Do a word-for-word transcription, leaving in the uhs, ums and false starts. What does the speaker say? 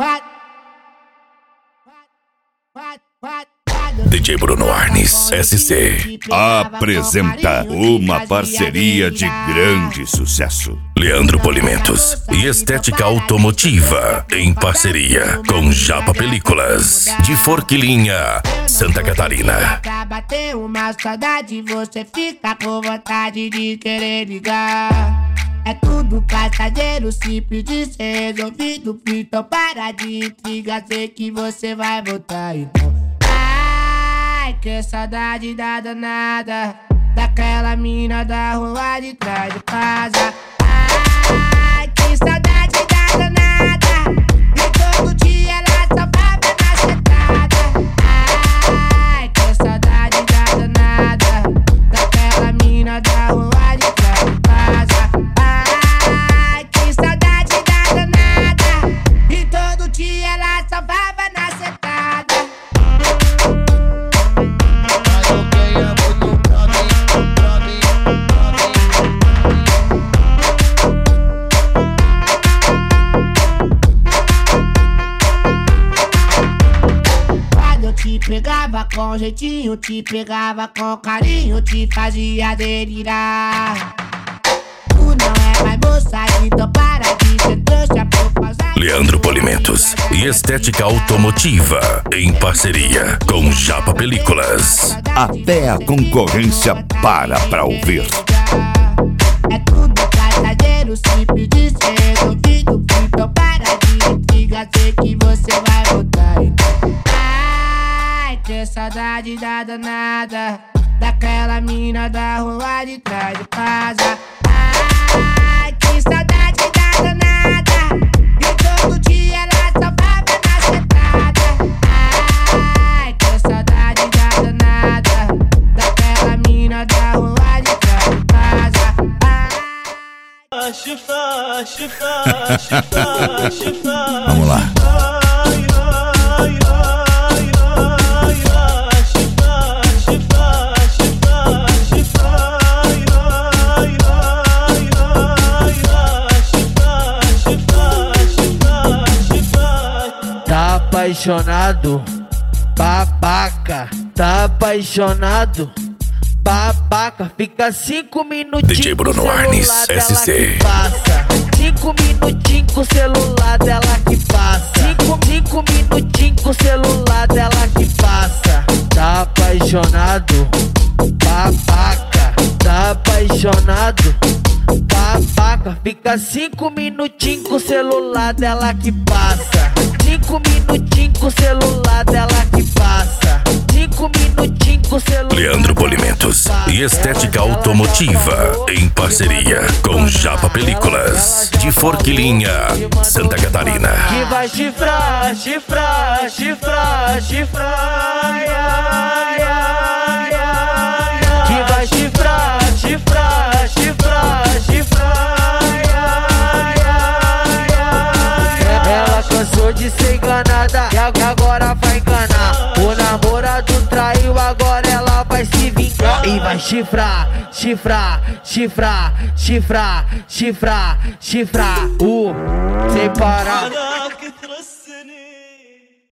D J Bruno Arnes S C apresenta uma parceria de grande sucesso. Leandro Polimentos e Estética Automotiva em parceria com Japa Películas de Forquilinha, Santa Catarina. Bateu uma saudade, você fica com vontade de querer ligar. É tudo passageiro, se pedir ser resolvido. Então para de intriga, sei que você vai voltar. Então, ai, que saudade da danada, daquela mina da rua de trás de casa. Ai, que saudade da danada, e todo dia ela só baba na sentada. Ai, que saudade da danada, daquela mina da rua de trás de casa. Ai, que saudade da danada, e todo dia ela só baba na sentada. Te pegava com jeitinho, te pegava com carinho, te fazia delirar. Tu não é mais moça, então para de ser trouxa por causa. Leandro Polimentos e Estética Automotiva em parceria com Japa Películas. Até a concorrência para pra ouvir. É tudo passageiro, se pedir ser resolvido. Então para de intriga, sei que você vai voltar. Que saudade da danada, daquela mina da rua de trás de casa. Ai, que saudade da danada, e todo dia ela só baba na sentada. Ai, que saudade da danada, daquela mina da rua de trás de casa. Ai, chifra, chifra, chifra, chifra. Vamos lá. Tá apaixonado, babaca. Tá apaixonado, babaca. Fica cinco minutinhos. D J Bruno Arnes S C. Passa cinco minutinhos com o celular dela que passa. Cinco, cinco minutinhos com o celular dela que passa. Tá apaixonado, babaca. Tá apaixonado, babaca. Fica cinco minutinhos com o celular dela que passa. Cinco minutinhos com o celular dela que passa. Cinco minutinhos com o celular. Leandro Polimentos e Estética Automotiva em parceria com Japa Películas de Forquilinha, Santa Catarina. Que vai chifrar, chifrar, chifrar, chifrar. Ai, ai, ai, ai. Que vai chifrar, chifrar, chifrar, chifrar. Ai, ai, ai, ai. Ela cansou de ser enganada e agora vai enganar. O namorado traiu, agora ela vai se vingar. E vai chifrar, chifrar, chifrar, chifrar, chifrar, chifrar. Uh, sem parar.